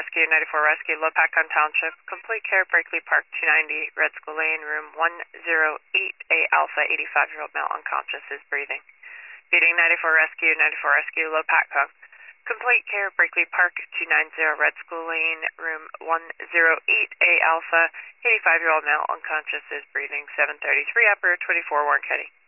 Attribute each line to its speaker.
Speaker 1: Rescue, 94 Rescue, Low Pacon Township. Complete care, Berkeley Park, 290, Red School Lane, room 108A Alpha, 85-year-old male unconscious, is breathing. Feeding 94 Rescue, 94 Rescue, Low Pacon. Complete care, Berkeley Park, 290, Red School Lane, room 108A Alpha, 85-year-old male unconscious, is breathing. 733 Upper, 24 Warren County.